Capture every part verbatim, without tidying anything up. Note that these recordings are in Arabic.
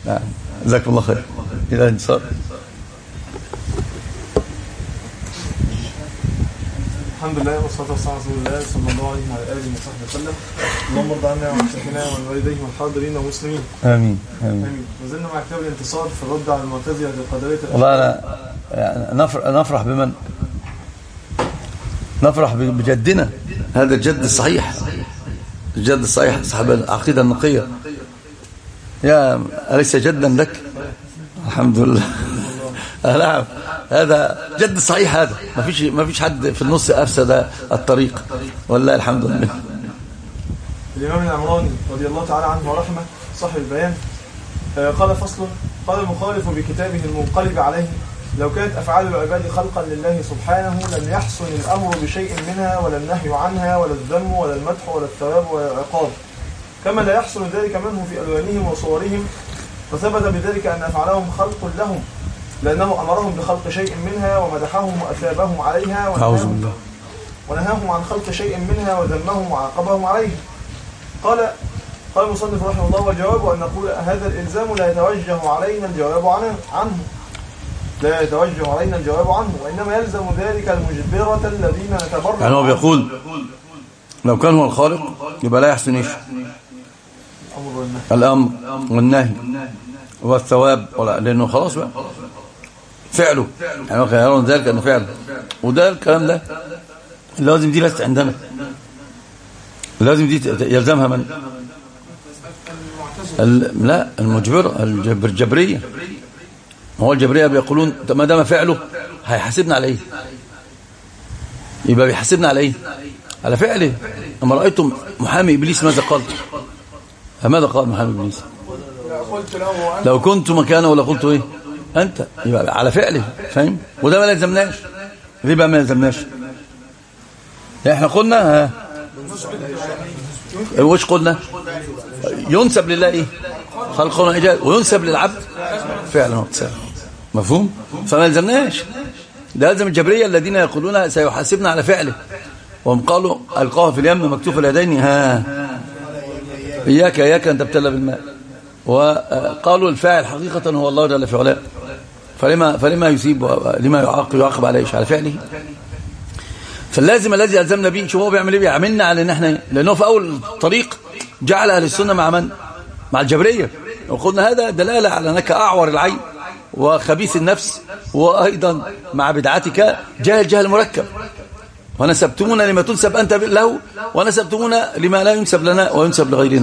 يعني جزاكم الله خير. إلى الانتصار. الحمد لله والصلاة والسلام على رسول الله صلى الله عليه وعلى آله وصحبه وسلم. اللهم ارض عنا وعن شيخنا وعن والديه والحاضرين والمسلمين. آمين آمين. آمين. وزلنا مع كتاب الانتصار في الرد على المعتزلة القدرية. والله أنا يعني نفرح بمن نفرح بجدنا، هذا الجد الصحيح، الجد الصحيح صاحب العقيدة النقية. يا أليس جدا لك؟ الحمد لله. نعم، هذا جد صحيح، هذا ما فيش ما فيش حد في النص أفسد الطريق، والله الحمد لله. الإمام العمراني رضي الله تعالى عنه ورحمه صاحب البيان قال: فصل. قال المخالف بكتابه المنقلب عليه: لو كانت أفعال العباد خلقا لله سبحانه لم يحسن الأمر بشيء منها ولا النهي عنها ولا الذم ولا المدح ولا الثواب ولا العقاب، كما لا يحسن ذلك منه في ألوانهم وصورهم. فثبت بذلك أن أفعالهم خلق لهم، لأنه أمرهم بخلق شيء منها ومدحهم وأثابهم عليها، ونهاهم, ونهاهم عن خلق شيء منها وذمهم وعاقبهم عليه. قال قال المصنف رحمه الله: والجواب أن نقول هذا الإلزام لا يتوجه علينا الجواب عنه لا يتوجه علينا الجواب عنه وإنما يلزم ذلك المجبرة الذين نتبرأ. يعني هو بيقول لو كان هو الخالق يبقى لا يحسن ايش؟ الأمر والنهي والثواب، لأنه خلاص بقى فعله، يعني يرون ذلك أنه فعله. وده الكلام ده لازم دي لست عندنا، لازم دي يلزمها من؟ لا، المجبرة الجبرية. هو الجبرية بيقولون ما دام فعله هيحاسبنا عليه، يبقى بيحاسبنا على ايه؟ على فعله. اما رأيتم محامي إبليس ماذا قال؟ ماذا قال محامي إبليس؟ لو كنت مكانه لقلت ايه؟ انت. يبقى على فعله، فاهم؟ وده ما يلزمناش. ليه بقى ما يلزمناش؟ احنا قلنا ها وش قلنا؟ ينسب لله ايه؟ خلق وإيجاد، وينسب للعبد فعلا واكتساب. مفهوم؟ فما يلزمناش. ده لازم الجبرية الذين يقولون سيحاسبنا على فعله، وهم قالوا ألقاه في اليم مكتوف اليدين ها إياك إياك أن تبتلى بالماء، وقالوا الفاعل حقيقة هو الله جل في علاه، فلما فلما يسيب لما يعاقب يعاقب على ايش؟ على فعله. فاللازم الذي يلزمنا به، شوف هو بيعمل ايه؟ بيعملنا على ان احنا، لانه في اول الطريق جعل اهل السنه مع من؟ مع الجبريه، وقلنا هذا دلاله على انك اعور العين وخبيث النفس، وايضا مع بدعتك جاهل جهل مركب، ونسبتمونا لما تنسب انت له، ونسبتمونا لما لا ينسب لنا وينسب لغيرنا.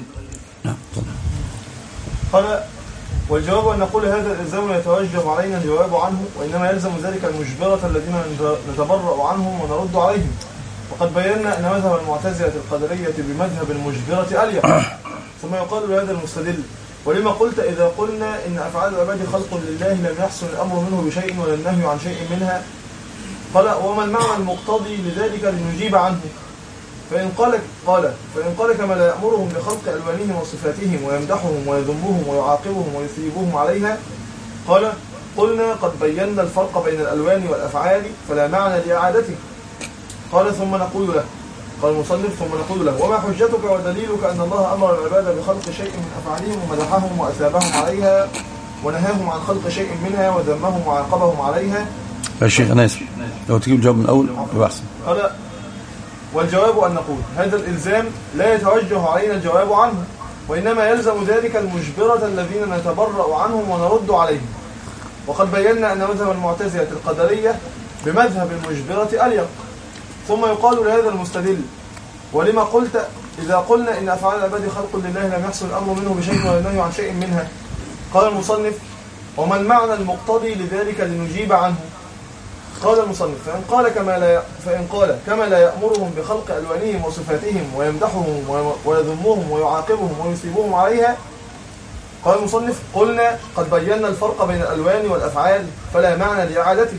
قال: والجواب أن نقول هذا الإلزام يتوجب علينا الجواب عنه، وإنما يلزم ذلك المجبرة الذين نتبرأ عنهم ونرد عليهم. وقد بينا أن مذهب المعتزلة القدرية بمذهب المجبرة أليق. ثم يقال لهذا المستدل: ولما قلت إذا قلنا إن أفعال العباد خلق لله لم يحسن الأمر منه بشيء ولا النهي عن شيء منها؟ قال: وما المعنى المقتضي لذلك لنجيب عنه؟ فإن قال قال فإن قال كما لا يأمرهم بخلق ألوانهم وصفاتهم ويمدحهم ويذمهم ويعاقبهم ويثيبهم عليها، قال: قلنا قد بينا الفرق بين الألوان والأفعال فلا معنى لإعادته. قال: ثم نقول له قال المصنف ثم نقول له: وما حجتك ودليلك أن الله أمر العباد بخلق شيء من أفعالهم ومدحهم وأثابهم عليها ونهاهم عن خلق شيء منها وذمهم وعاقبهم عليها؟ يا شيخ أنا آسف، لو تجيب الجواب من الأول يبقى أحسن. قال: والجواب أن نقول هذا الإلزام لا يتوجه علينا الجواب عنه، وإنما يلزم ذلك المجبرة الذين نتبرأ عنهم ونرد عليهم. وقد بينا أن مذهب المعتزلة القدرية بمذهب المجبرة أليق. ثم يقال لهذا المستدل: ولما قلت إذا قلنا إن أفعال العباد خلق لله لم يحصل الأمر منه بشيء ولا النهي عن شيء منها؟ قال المصنف: وما المعنى المقتضي لذلك لنجيب عنه؟ قال المصنف: فإن قال كما لا فإن قال كما لا يأمرهم بخلق ألوانهم وصفاتهم ويمدحهم ويذمهم ويعاقبهم ويثيبهم عليها. قال المصنف: قلنا قد بينا الفرق بين الألوان والأفعال فلا معنى لإعادته.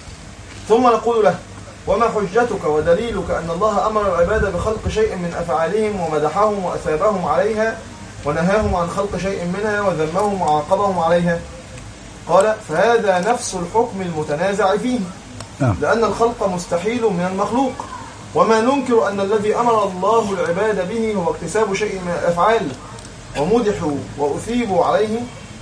ثم نقول له: وما حجتك ودليلك أن الله أمر العباد بخلق شيء من أفعالهم ومدحهم وأثابهم عليها ونهاهم عن خلق شيء منها وذمهم وعاقبهم عليها؟ قال: فهذا نفس الحكم المتنازع فيه، لأن الخلق مستحيل من المخلوق، وما ننكر أن الذي أمر الله العباد به هو اكتساب شيء من الأفعال ومدحوا وأثيبوا عليه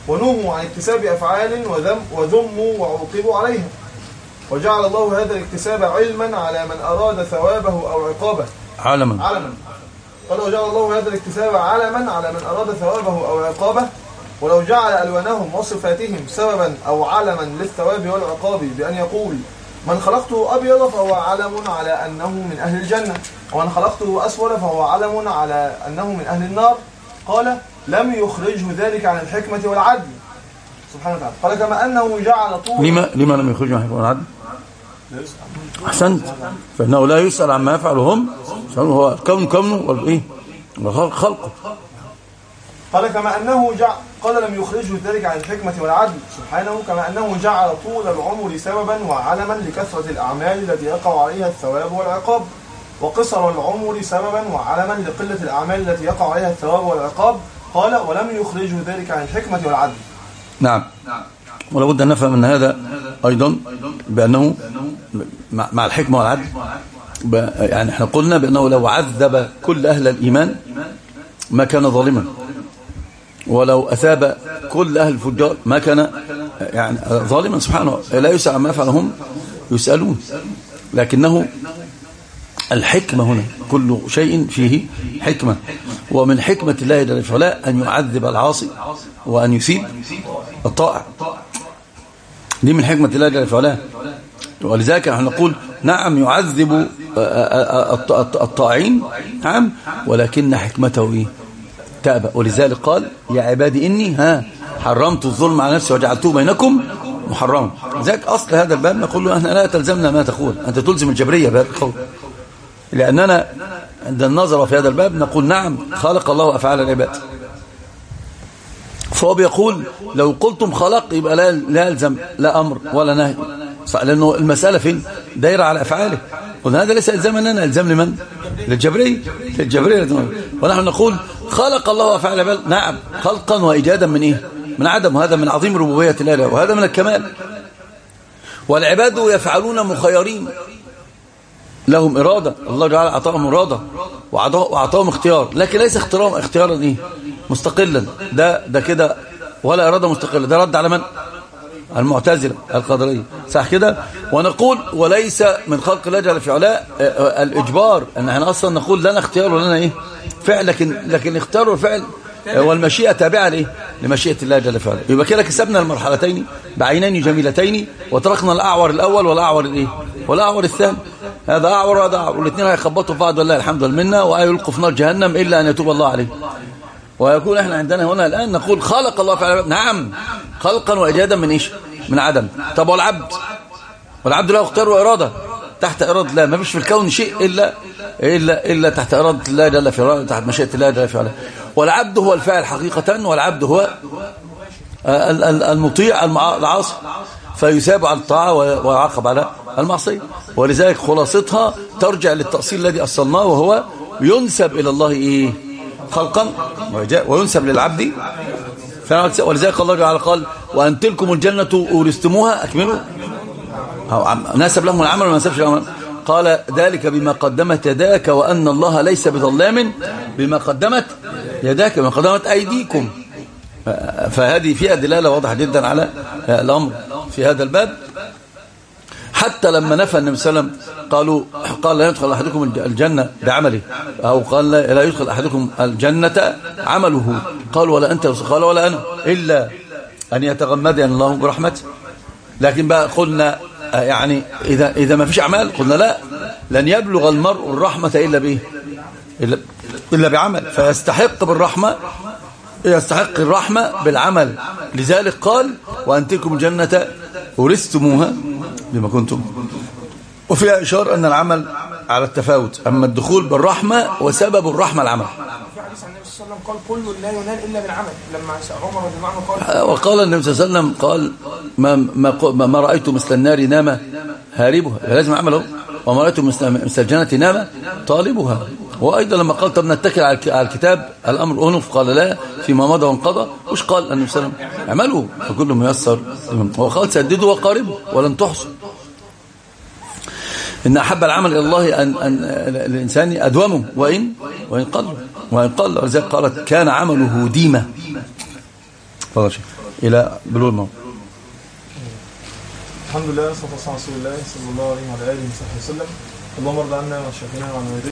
ونهوا عن اكتساب أفعال وذم وذموا وعوقبوا عليها. وجعل الله هذا الاكتساب علما على من أراد ثوابه أو عقابه. علما علما قال وجعل الله هذا الاكتساب علما على من أراد ثوابه أو عقابه. ولو جعل ألوانهم وصفاتهم سببا أو علما للثواب والعقاب بأن يقول من خلقته أبيض فهو علم على أنه من أهل الجنة، ومن خلقته أسود فهو علم على أنه من أهل النار، قال لم يخرجه ذلك عن الحكمة والعدل سبحانه وتعالى. قال كما أنه جعل طول لما, لما لم يخرجه عن الحكمة والعدل؟ أحسنت، فإنه لا يسأل عما يفعلهم، هو كون كونه والإيه خلقه. قال كما أنه جعل قال لم يخرجه ذلك عن الحكمة والعدل سبحانه، كما أنه جعل طول العمر سببا وعلما لكثرة الأعمال التي يقع عليها الثواب والعقاب، وقصر العمر سببا وعلما لقلة الأعمال التي يقع عليها الثواب والعقاب. قال ولم يخرجه ذلك عن الحكمة والعدل. نعم، ولا بد أن نفهم أن هذا أيضا بأنه مع الحكمة والعدل. يعني احنا قلنا بأنه لو عذب كل أهل الإيمان ما كان ظالما، ولو أثاب كل أهل الفجار ما كان يعني ظالما سبحانه. لا يسأل عما يفعلهم يسألون، لكنه الحكمة هنا كل شيء فيه حكمة، ومن حكمة الله جل وعلا أن يعذب العاصي وأن يثيب الطائع. دي من حكمة الله جل وعلا، ولذلك نحن نقول نعم يعذب الطائعين نعم، ولكن حكمته إيه؟ تأبى. ولذلك قال يا عبادي إني ها حرمت الظلم على نفسي وجعلته بينكم محرما. لذلك أصل هذا الباب نقول له أننا لا تلزمنا ما تقول، أنت تلزم الجبرية بهذا القول، لأننا عند النظر في هذا الباب نقول نعم خلق الله أفعال العباد، فهو بيقول لو قلتم خلق يبقى لا, لا يلزم لا أمر ولا نهي، لأنه المسألة فين دايرة على أفعاله. قلنا هذا ليس إلزام أننا إلزام لمن؟ للجبرية للجبرية ونحن نقول خلق الله أفعال العباد نعم خلقا وإيجادا من إيه؟ من عدم، وهذا من عظيم ربوبية الله وهذا من الكمال. والعباد يفعلون مخيرين، لهم إرادة، الله تعالى أعطاهم إرادة وأعطاهم اختيار، لكن ليس اختيارهم اختيارا إيه؟ مستقلا، ده ده كده ولا إرادة مستقلة. ده رد على من؟ المعتزلة القدرية، صح كده؟ ونقول وليس من خلق الله جل في علاه الإجبار، أن احنا أصلا نقول لنا اختيار ولنا إيه؟ فعل، لكن لكن اختيار والفعل والمشيئة تابعة لإيه؟ لمشيئة الله جل في علاه. يبقى كده كسبنا المرحلتين بعينين جميلتين، وتركنا الأعور الأول والأعور الإيه؟ والأعور الثاني. هذا أعور وهذا أعور، والاثنين هيخبطوا في بعض والله الحمد لله، ويلقوا في نار جهنم إلا أن يتوب الله عليه. ويكون احنا عندنا هنا الآن نقول خلق الله فعلا نعم خلقا وإيجادا من إيش؟ من عدم. طب والعبد؟ والعبد له اختيار وإرادة تحت إرادة الله، ما فيش في الكون شيء إلا إلا إلا تحت إرادة الله جل في علاه، تحت مشيئة الله جل في علاه. والعبد هو الفاعل حقيقة، والعبد هو المطيع العاصي، فيثاب على الطاعة ويعاقب على المعصية. ولذلك خلاصتها ترجع للتأصيل الذي أصلناه، وهو ينسب إلى الله إيه؟ خلقا وينسب للعبد. ولذلك الله تعالى قال وأن تلكم الجنة أورثتموها أكملوا، ناسب لهم العمل وما نسبش العمل. قال ذلك بما قدمت يداك وأن الله ليس بظلام بما قدمت يداك بما قدمت أيديكم. فهذه فيها دلالة واضحة جدا على الأمر في هذا الباب. حتى لما نفى النبي صلى الله عليه وسلم قالوا قال لا يدخل أحدكم الجنة بعمله، أو قال لا يدخل أحدكم الجنة عمله، قال ولا أنت، قال ولا أنا، إلا أن يتغمدني الله برحمته. لكن بقى قلنا يعني إذا إذا ما فيش أعمال قلنا لا، لن يبلغ المرء الرحمة إلا بإيه؟ إلا, إلا بعمل، فيستحق بالرحمة يستحق الرحمة بالعمل. لذلك قال وأن تلكم الجنة أورثتموها بما كنتم. وفيها إشارة أن العمل على التفاوت، أما الدخول بالرحمة وسبب الرحمة العمل. في حديث عن النبي صلى الله عليه وسلم قال كل لا ينال إلا بالعمل، لما عمر رضي الله عنه قال وقال النبي صلى الله عليه وسلم قال ما ما, ما رأيت مثل النار نام هاربها، لازم عمله، وما رأيت مثل الجنة نام طالبها. وأيضا لما قال طب نتكل على الكتاب الأمر أنف، قال لا فيما مضى وانقضى. وش قال النبي صلى الله عليه وسلم؟ اعملوا فكل ميسر. وقال سددوا وقاربوا ولن تحصوا. إن أحب العمل إلى الله أن, أن الإنسان أدومه وإن وإن قل وإن قل. ولذلك قالت كان عمله ديمة. إلى بلوغ الموت. الحمد لله والصلاة والسلام على رسول الله صلى الله عليه وعلى آله وصحبه وسلم. اللهم ارض عنا وعن شيخنا وعن والدينا.